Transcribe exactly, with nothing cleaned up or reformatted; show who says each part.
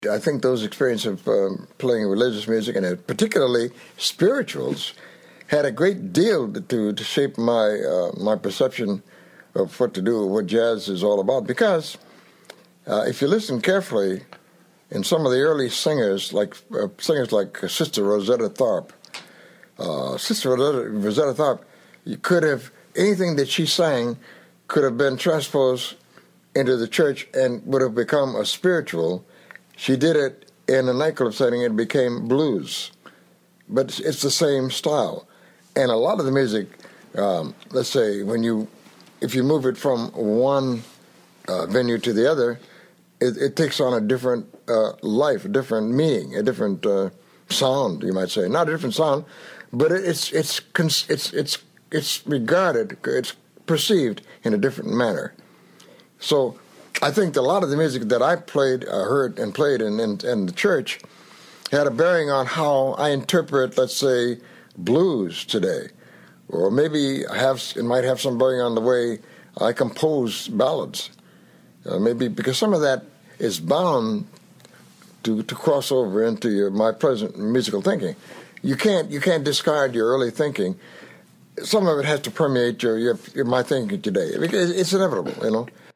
Speaker 1: I think those experiences of um, playing religious music, and particularly spirituals, had a great deal to, to shape my uh, my perception of what to do, what jazz is all about. Because uh, if you listen carefully, in some of the early singers, like uh, singers like Sister Rosetta Tharpe, uh, Sister Rosetta, Rosetta Tharpe, you could have, anything that she sang could have been transposed into the church and would have become a spiritual. She did it in a nightclub setting, it became blues. But it's the same style. And a lot of the music, um, let's say, when you, if you move it from one uh, venue to the other, it, it takes on a different uh, life, a different meaning, a different uh, sound, you might say. Not a different sound, but it's it's it's it's it's regarded, it's perceived in a different manner. So I think that a lot of the music that I played, uh, heard and played in, in, in the church had a bearing on how I interpret, let's say, blues today. Or maybe have it might have some bearing on the way I compose ballads. Uh, maybe because some of that is bound to, to cross over into your, my present musical thinking. You can't you can't discard your early thinking. Some of it has to permeate your, your, your my thinking today. It's inevitable, you know.